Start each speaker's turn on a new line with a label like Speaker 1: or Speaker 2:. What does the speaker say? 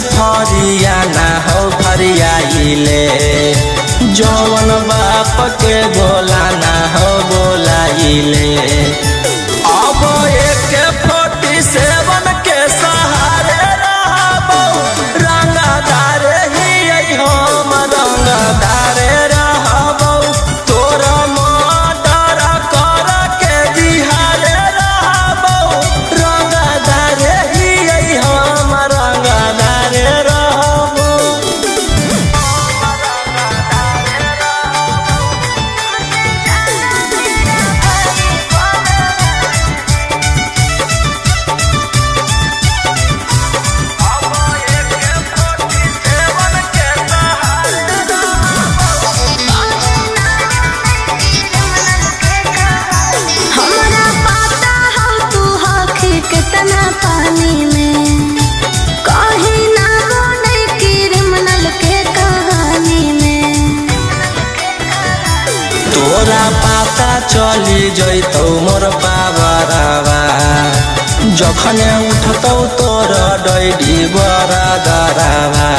Speaker 1: फरिया ना हो फरियाइले जवन बाप के बोला ना हो बोलाइले अब एक 47 के सहारे रहबो रंगदार ही हम रंगदार रहबो तोरा मर्डर कर के बिहार रहबो रंगदार ही हम रंगदार रहबो।
Speaker 2: पानी में कहीं ना बोले क्रिमिनल के कहानी में
Speaker 1: तोरा पता चली जैतौ मोर बाबरावा जखने उठतौ तोर डैडी बरादरावा